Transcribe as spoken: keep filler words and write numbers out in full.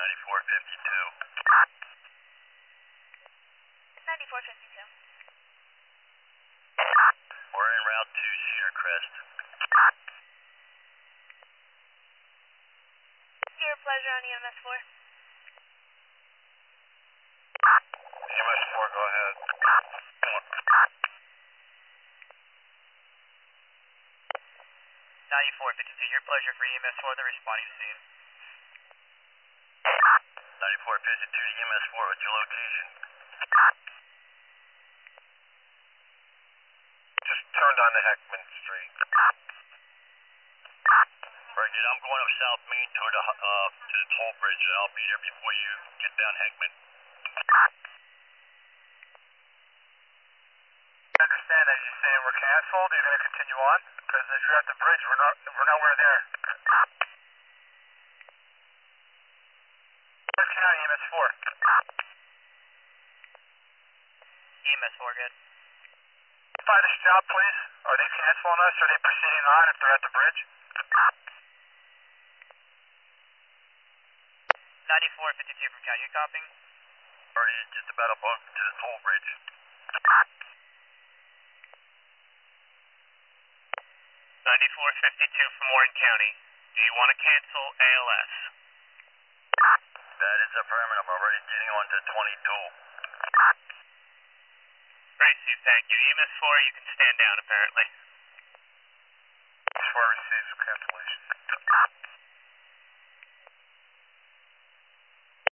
ninety-four fifty-two. ninety-four fifty-two. We're en route to Cedar Crest. Your pleasure on E M S four. E M S four, go ahead. ninety-four fifty-two, your pleasure for E M S four, they're responding soon. ninety-four fifty-two to E M S four, what's your location? Just turned on to Heckman Street. Very good, I'm going up South Main toward the, uh, to the toll bridge, and I'll be there before you get down Heckman. I understand that you're saying we're canceled. You're going to continue on? Because if you're at the bridge, we're not, we're nowhere there. Where's County E M S four? E M S four, good. By this job, please. Are they canceling us? Or are they proceeding on if they're at the bridge? ninety-four fifty-two from County, you copying? Already just about above to the toll bridge. ninety-four fifty-two from Warren County. Do you want to cancel A L S? That is affirmative. I'm already getting on to twenty-two. Great, Sue, thank you. E M S four, you can stand down apparently.